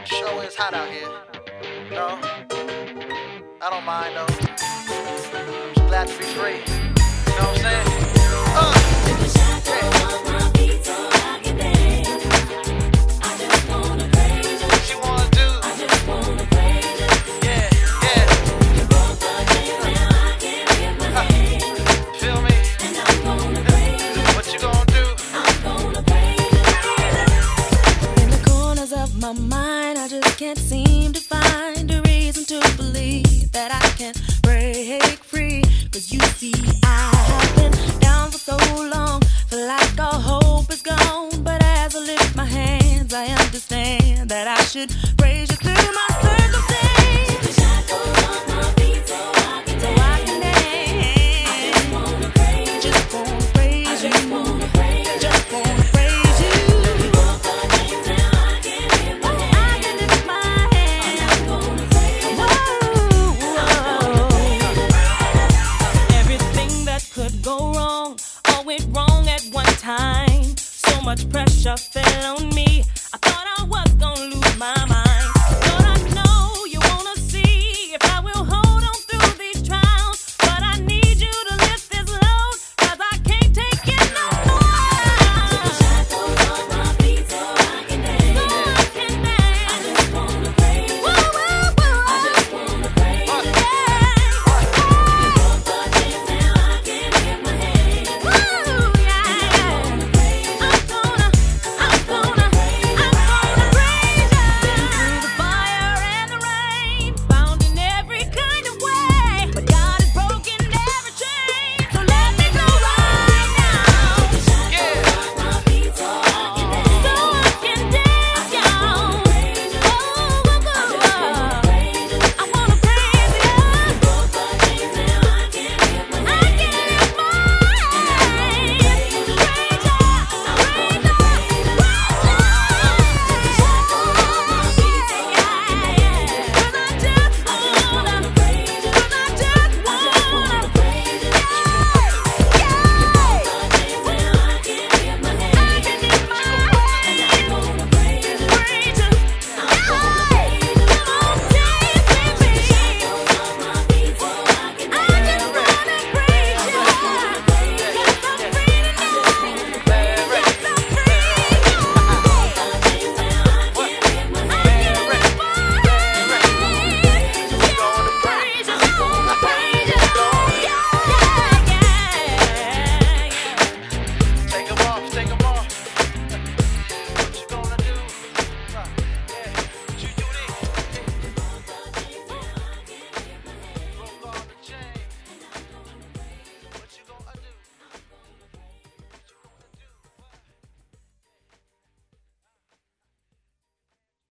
Sure is hot out here. No, I don't mind though. Just glad to be free. You know what I'm saying? Yeah. What you wanna do? Yeah, yeah. Feel me? What you gonna do? In the corners of my mind, I just can't seem to find a reason to believe that I can break free. 'Cause you see, I have been down for so long, feel like all hope is gone. But as I lift my hands, I understand that I should praise you through my circumstance. Take the shackles off my feet so I can dance. I just wanna praise you. Just wanna praise you. Just wanna praise you. Just wanna praise you. You broke the chains, now I can lift my hands. I can lift my hands. I'm gonna praise you. Whoa. Everything that could go wrong, all went wrong at one time. So much pressure fell on me. I thought I was gonna lose my mind.